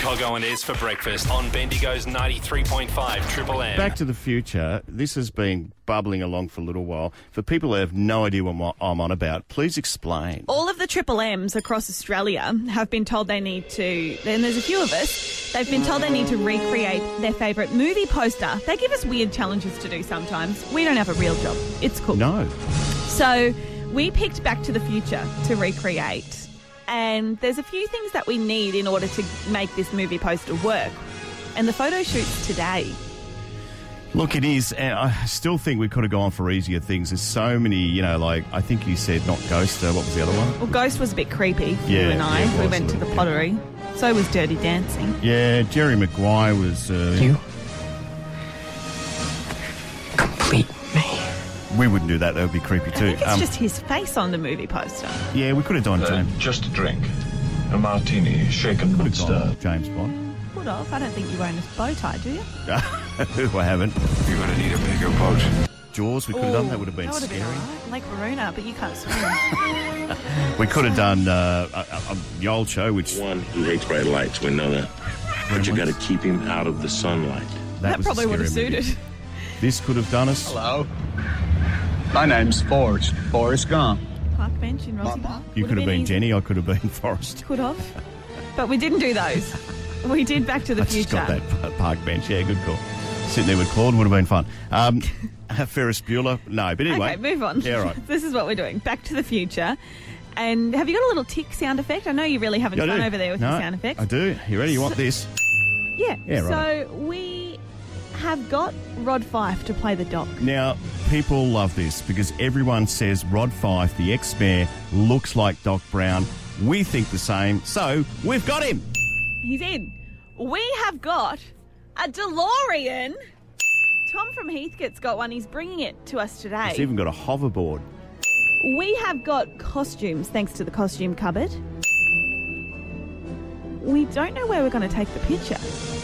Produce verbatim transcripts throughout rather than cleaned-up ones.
Coggo and Ez for breakfast on Bendigo's ninety-three point five Triple M. Back to the Future. This has been bubbling along for a little while. For people who have no idea what I'm on about, please explain. All of the Triple M's across Australia have been told they need to, and there's a few of us, they've been told they need to recreate their favourite movie poster. They give us weird challenges to do sometimes. We don't have a real job. It's cool. No. So we picked Back to the Future to recreate. And there's a few things that we need in order to make this movie poster work. And the photo shoot's today. Look, it is. And I still think we could have gone for easier things. There's so many, you know, like, I think you said not Ghost. Uh, what was the other one? Well, Ghost was a bit creepy for Yeah, you and I. yeah, it we was went a to the little, pottery. Yeah. So was Dirty Dancing. Yeah, Jerry Maguire was... Uh, You complete me. We wouldn't do that. That would be creepy too. I think it's Um, just his face on the movie poster. yeah, we could have done Uh, James. just a drink. A martini, shaken Could but have stirred. gone James Bond. Put off. I don't think you own a bow tie, do you? I haven't. You're going to need a bigger boat. Jaws, we could have done. That would have been that would scary. Have been all right. Lake Waruna, but you can't swim. We could have done uh, a, a, the old show, which One who hates bright lights, we know that. But you got to keep him out of the sunlight. that was a probably would have scary movie. suited. This could have done us. Hello. My name's Forrest. Forrest Gump. Park bench in Rossi Park. You Would could have been easy. Jenny. I could have been Forrest. Could have. But we didn't do those. We did Back to the I Future. just got that park bench. Yeah, good call. Sitting there with Claude would have been fun. Um, Ferris Bueller, no. But anyway. Okay, move on. Yeah, right. This is what we're doing. Back to the Future. And have you got a little tick sound effect? I know you're really having Yeah, I fun do. over there with no, your sound effects. I do. You ready? You want this? Yeah. Yeah, right. So we have got Rod Fife to play the Doc. Now, people love this because everyone says Rod Fife, the ex-mayor, looks like Doc Brown. We think the same, so we've got him. He's in. We have got a DeLorean. Tom from Heathcote's got one. He's bringing it to us today. It's even got a hoverboard. We have got costumes, thanks to the costume cupboard. We don't know where we're going to take the picture.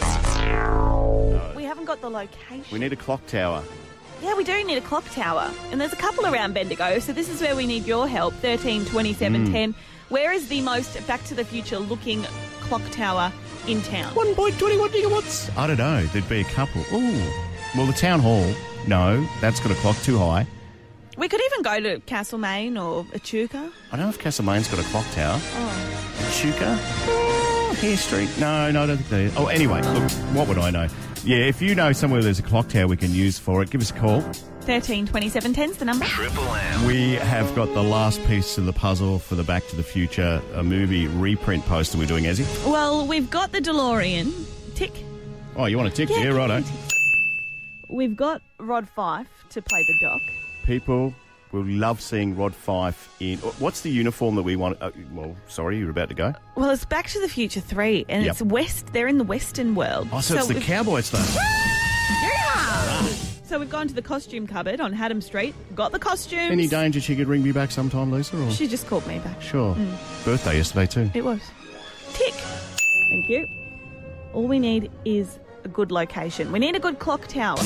We haven't got the location. We need a clock tower. Yeah, we do need a clock tower. And there's a couple around Bendigo, so this is where we need your help. thirteen twenty-seven ten. Mm. Where is the most Back to the Future looking clock tower in town? one point two one gigawatts. I don't know. There'd be a couple. Ooh. Well, the town hall, no, that's got a clock too high. We could even go to Castlemaine or Echuca. I don't know if Castlemaine's got a clock tower. Oh. Echuca? Oh, Hare Street? No, no, I don't think they is. Oh, anyway, look, what would I know? Yeah, if you know somewhere there's a clock tower we can use for it, give us a call. thirteen twenty-seven ten's the number. Triple M. We have got the last piece of the puzzle for the Back to the Future a movie reprint poster we're doing, Ezzy. Well, we've got the DeLorean. Tick. Oh, you want a tick? Yeah, Yeah, come righto. on, tick. We've got Rod Fife to play the Doc. People will love seeing Rod Fife in... What's the uniform that we want? Uh, well, sorry, you're about to go. Well, it's Back to the Future three, and Yep. it's West. They're in the Western world. Oh, so, it's the we've- cowboy stuff. Yeah! So we've gone to the costume cupboard on Haddam Street, got the costumes. Any danger she could ring me back sometime, Lisa? Or? She just called me back. Sure. Mm. Birthday yesterday too. It was. Tick. Thank you. All we need is a good location. We need a good clock tower.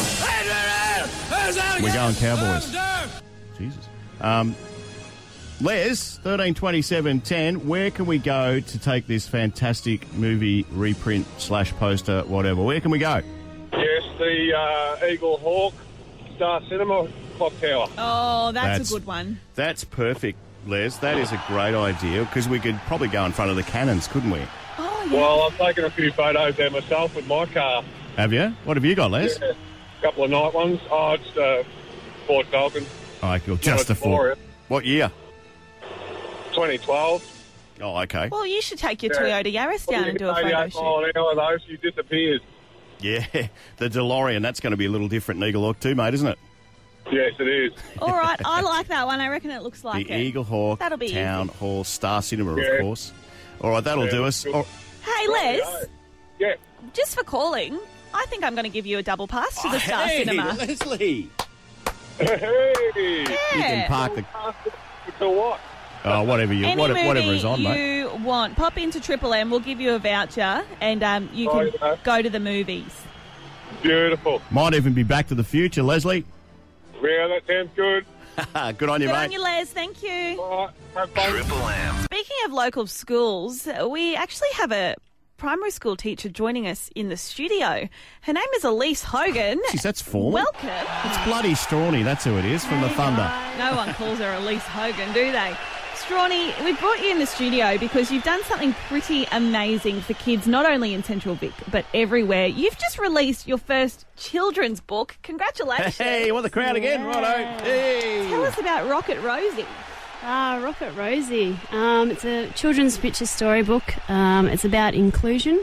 We're going Cowboys. Jesus. Um, Les, thirteen twenty-seven ten, where can we go to take this fantastic movie reprint slash poster, whatever? Where can we go? Yes, the uh, Eagle Hawk Star Cinema clock tower. Oh, that's, That's- a good one. That's perfect, Les. That is a great idea because we could probably go in front of the cannons, couldn't we? Oh, yeah. Well, I've taken a few photos there myself with my car. Have you? What have you got, Les? Yeah, a couple of night ones. Oh, it's uh, Ford Falcon. All right, cool. Just a four. What year? twenty twelve. Oh, okay. Well, you should take your Yeah. Toyota Yaris down and do a photo eighty-eight mile shoot. an hour, though, she disappears. Yeah, the DeLorean, that's going to be a little different in Eagle Hawk too, mate, isn't it? Yes, it is. All right, I like that one. I reckon it looks like The it. Eagle Hawk That'll be Town easy. Hall Star Cinema, Yeah. of course. All right, that'll Yeah, do us. cool. Oh, Hey, Les, Yeah. just for calling, I think I'm going to give you a double pass to the Star hey, Cinema. Leslie. Hey! You can park the... To what? Oh, whatever you, Any what, movie whatever is on, you mate. want, pop into Triple M. We'll give you a voucher, and um, you Oh, can yeah. go to the movies. Beautiful. Might even be Back to the Future, Leslie. Yeah, that sounds good. Good on you, Good mate. on you, Les. Thank you. All right, have fun. Triple M. Speaking of local schools, we actually have a primary school teacher joining us in the studio. Her name is Elise Hogan. Jeez, that's formal. Welcome. It's bloody Strawny, that's who it is, from the Thunder. No one calls her Elise Hogan, do they? Strawny, we brought you in the studio because you've done something pretty amazing for kids, not only in Central Vic, but everywhere. You've just released your first children's book. Congratulations. Hey, you want the crowd again? Yeah. Righto. Hey. Tell us about Rocket Rosie. Ah, Rocket Rosie. Um, it's a children's picture storybook. Um, it's about inclusion.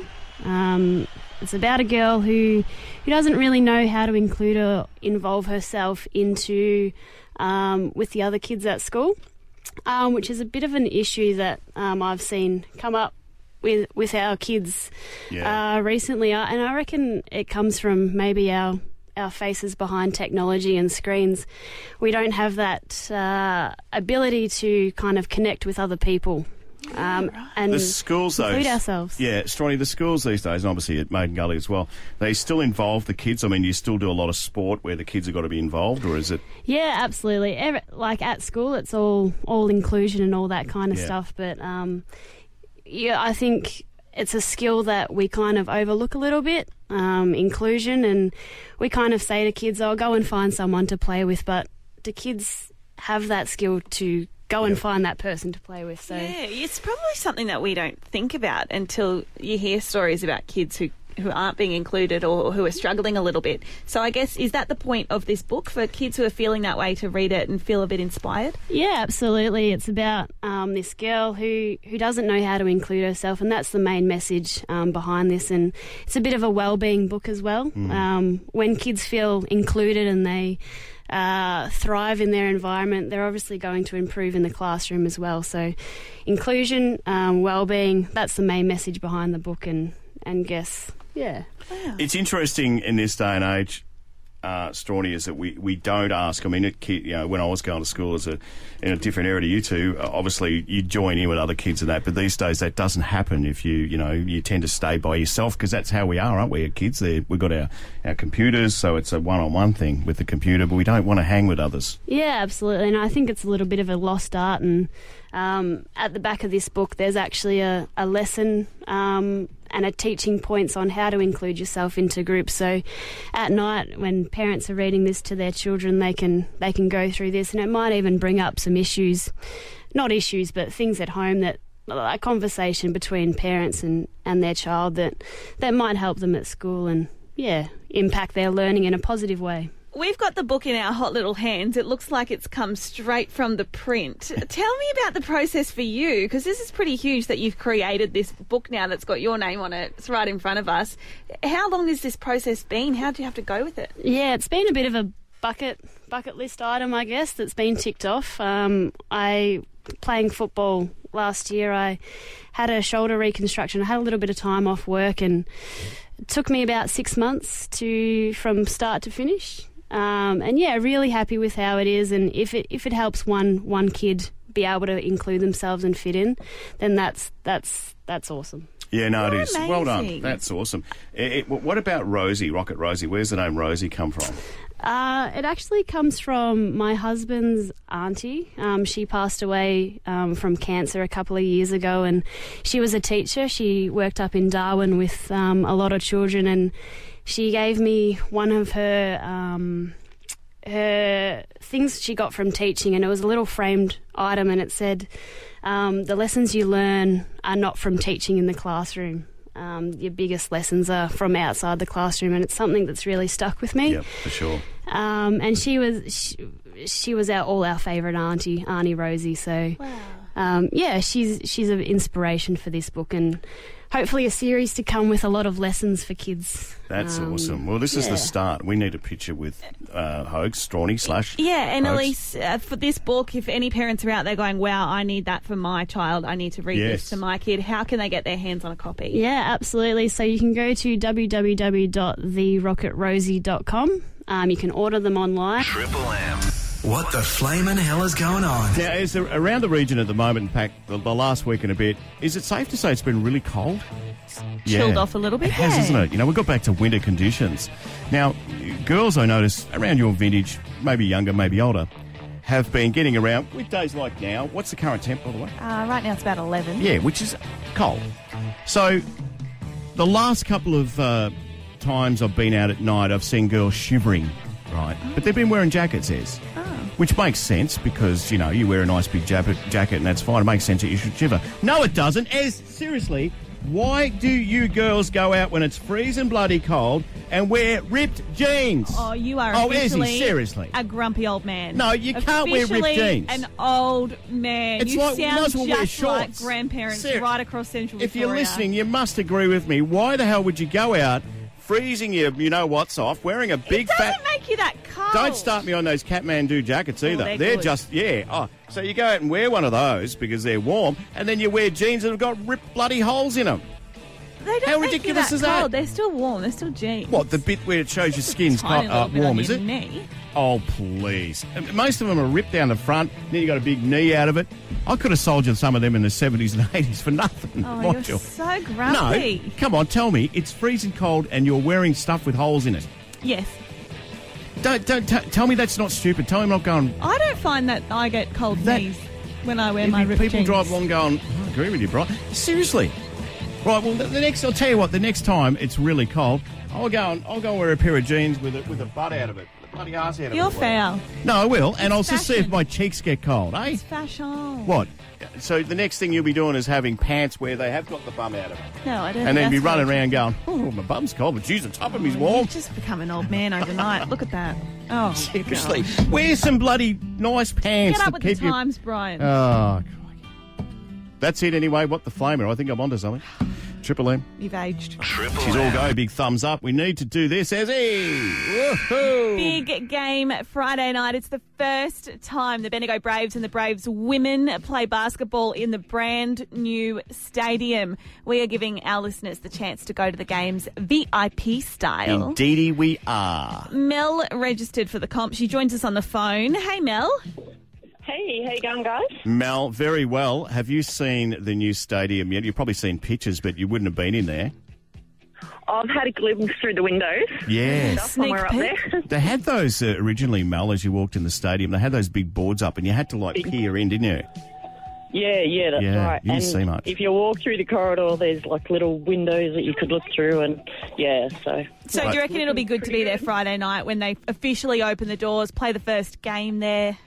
Um, it's about a girl who who doesn't really know how to include or involve herself into um, with the other kids at school, um, which is a bit of an issue that um, I've seen come up with with our kids Yeah. uh, recently. Uh, and I reckon it comes from maybe our our faces behind technology and screens. We don't have that uh, ability to kind of connect with other people um, and The schools, though, include ourselves. Yeah, Strawny, the schools these days, and obviously at Maiden Gully as well, they still involve the kids. I mean, you still do a lot of sport where the kids have got to be involved, or is it? Yeah, absolutely. Every, like at school, it's all all inclusion and all that kind of Yeah. stuff. But um, yeah, I think it's a skill that we kind of overlook a little bit, um, inclusion, and we kind of say to kids, "Oh, go and find someone to play with." But do kids have that skill to go and find that person to play with? So Yeah, it's probably something that we don't think about until you hear stories about kids who, who aren't being included or who are struggling a little bit. So I guess, is that the point of this book, for kids who are feeling that way to read it and feel a bit inspired? yeah, absolutely. It's about um, this girl who, who doesn't know how to include herself, and that's the main message um, behind this. And it's a bit of a well-being book as well. Um, when kids feel included and they uh, thrive in their environment, they're obviously going to improve in the classroom as well. So inclusion, um, well-being, that's the main message behind the book, and, and guess, yeah. It's interesting in this day and age, uh, Strawny, is that we, we don't ask. I mean, it, you know, when I was going to school as a in a different area to you two, uh, obviously you join in with other kids and that. But these days that doesn't happen. If you you know you tend to stay by yourself, because that's how we are, aren't we? As kids, They're, we've got our, our computers, so it's a one-on-one thing with the computer. But we don't want to hang with others. Yeah, absolutely. And I think it's a little bit of a lost art. And um, at the back of this book, there's actually a, a lesson um, and a teaching points on how to include yourself into groups. So at night, when parents are reading this to their children, they can they can go through this, and it might even bring up some issues, not issues, but things at home, that a conversation between parents and, and their child that, that might help them at school and, yeah, impact their learning in a positive way. We've got the book in our hot little hands. It looks like it's come straight from the print. Tell me about the process for you, because this is pretty huge that you've created this book now that's got your name on it. It's right in front of us. How long has this process been? How do you have to go with it? Yeah, it's been a bit of a bucket bucket list item, I guess, that's been ticked off. Um, I, playing football last year, I had a shoulder reconstruction. I had a little bit of time off work, and it took me about six months to from start to finish. Um, and yeah, really happy with how it is, and if it if it helps one one kid be able to include themselves and fit in, then that's that's that's awesome. Yeah, no, You're it is. Well done. amazing. That's awesome. It, it, what about Rosie, Rocket Rosie? Where's the name Rosie come from? Uh, it actually comes from my husband's auntie. Um, she passed away um, from cancer a couple of years ago, and she was a teacher. She worked up in Darwin with um, a lot of children, and she gave me one of her um, her things she got from teaching, and it was a little framed item, and it said, um, "The lessons you learn are not from teaching in the classroom. Um, your biggest lessons are from outside the classroom," and it's something that's really stuck with me. Yeah, for sure. Um, and she was she, she was our all our favourite auntie, Auntie Rosie. So, Wow. um, yeah, she's she's an inspiration for this book, and hopefully a series to come with a lot of lessons for kids. That's Um, awesome. Well, this is yeah. the start. We need a picture with uh, Hoax, Strawny slash. Yeah, and Hoax. Elise, uh, for this book, if any parents are out there going, wow, I need that for my child, I need to read Yes. this to my kid, how can they get their hands on a copy? Yeah, absolutely. So you can go to w w w dot the rocket rosie dot com. Um, you can order them online. Triple M. What the flamin' hell is going on? Now, is there, around the region at the moment, in fact, the, the last week and a bit, is it safe to say it's been really cold? Chilled off a little bit, It has, yeah. isn't it? You know, we've got back to winter conditions. Now, girls, I notice, around your vintage, maybe younger, maybe older, have been getting around with days like now. What's the current temp, by the way? Uh, right now it's about eleven. Yeah, which is cold. So, The last couple of uh, times I've been out at night, I've seen girls shivering, right? But they've been wearing jackets, Ez. Oh. Which makes sense because, you know, you wear a nice big jacket, jacket and that's fine. It makes sense that you should shiver. No, it doesn't. Ez, seriously, why do you girls go out when it's freezing bloody cold and wear ripped jeans? Oh, you are oh, officially Ezzy, seriously. a grumpy old man. No, you can't wear ripped jeans. An old man. It's you like, you sound might as well wear just like shorts. grandparents Ser- right across Central If Victoria. you're listening, you must agree with me. Why the hell would you go out freezing your you-know-what's off, wearing a big it doesn't fat... make you that cold. Don't start me on those Kathmandu jackets either. they're they're good. just, yeah. Oh, so you go out and wear one of those because they're warm, and then you wear jeans that have got ripped bloody holes in them. They don't How make ridiculous you is that that? cold. They're still warm. They're still jeans. What, the bit where it shows your skin's Tiny quite uh, little bit on warm, your is it? knee. Oh, please. Most of them are ripped down the front, then you got a big knee out of it. I could have soldiered some of them in the seventies and eighties for nothing. Oh, mind you're you. so grumpy. No, come on, tell me. It's freezing cold and you're wearing stuff with holes in it. Yes. Don't don't t- tell me that's not stupid. Tell me I'm not going... I don't find that I get cold That- knees when I wear People my ripped jeans. drive along going, I agree with you, Brian. Seriously. Right, well, the, the next... I'll tell you what, the next time it's really cold, I'll go and, I'll go and wear a pair of jeans with a, with a butt out of it. The bloody arse out of You're it. foul. No, I will, and I'll It's just see if fashion. my cheeks get cold, eh? It's fashion. What? So the next thing you'll be doing is having pants where they have got the bum out of it. No, I don't And then think be that's running right. around going, oh, my bum's cold, but geez, the top of me's warm. You've just become an old man overnight. Look at that. Oh, Seriously. God. Wear some bloody nice pants Get up to with the keep you... times, Brian. Oh, crikey. That's it anyway. What the flamer? I think I'm onto something. Triple M. You've aged. Triple She's all M. go. Big thumbs up. We need to do this, Ezzy. Woohoo! Big game Friday night. It's the first time the Bendigo Braves and the Braves women play basketball in the brand new stadium. We are giving our listeners the chance to go to the games V I P style. Indeedy we are. Mel registered for the comp. She joins us on the phone. Hey, Mel. Hey, how you going, guys? Mel, very well. Have you seen the new stadium yet? You've probably seen pictures, but you wouldn't have been in there. I've had a glimpse through the windows. Yeah. Somewhere up there. They had those uh, originally, Mel, as you walked in the stadium. They had those big boards up and you had to, like, peer in, didn't you? Yeah, yeah, that's Yeah, right. you didn't and see much. if you walk through the corridor, there's like little windows that you could look through, and yeah, so. So do you reckon it'll be good to be there Friday night when they officially open the doors, play the first game there?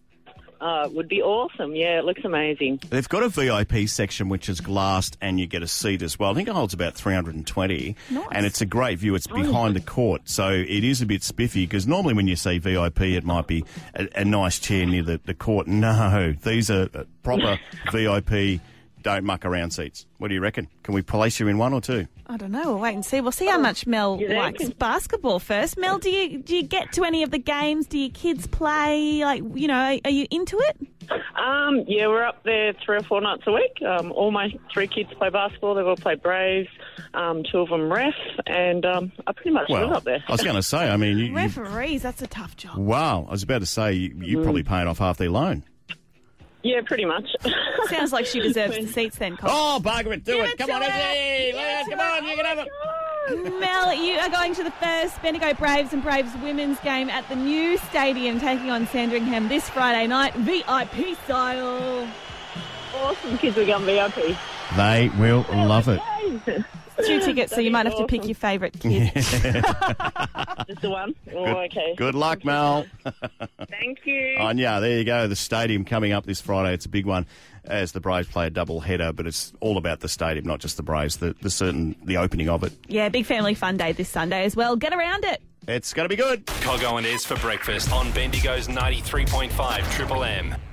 Uh, it would be awesome. Yeah, it looks amazing. They've got a V I P section which is glassed and you get a seat as well. I think it holds about three hundred twenty. Nice. And it's a great view. It's behind the court, so it is a bit spiffy because normally when you say V I P it might be a, a nice chair near the, the court. No, these are uh, proper V I P, don't muck around seats. What do you reckon? Can we place you in one or two? I don't know. We'll wait and see. We'll see how much Mel You likes reckon? basketball first. Mel, do you do you get to any of the games? Do your kids play? Like, you know, are you into it? Um, yeah, we're up there three or four nights a week. Um, all my three kids play basketball. They've all played Braves. Um, two of them ref, and um, I pretty much live Well, up there. I was going to say, I mean, you, you, Referees, that's a tough job. wow, I was about to say, you, you probably paying off half their loan. Yeah, pretty much. Sounds like she deserves the seats then, Cole. Oh, bugger it, do Give it. it Come to on, her. Ezzy. Give Let's- it Come to on, her. you can have it. Mel, you are going to the first Bendigo Braves and Braves women's game at the new stadium, taking on Sandringham this Friday night, V I P style. Awesome. Kids are going V I P. They will love it. Two tickets, so you might have to pick your favourite kid. Just the one? Oh, okay. Good luck, Mel. Thank you. Anya, there you go. The stadium coming up this Friday. It's a big one as the Braves play a double header, but it's all about the stadium, not just the Braves, the, the certain the opening of it. Yeah, big family fun day this Sunday as well. Get around it. It's going to be good. Coggo and Ez for breakfast on Bendigo's ninety-three point five Triple M.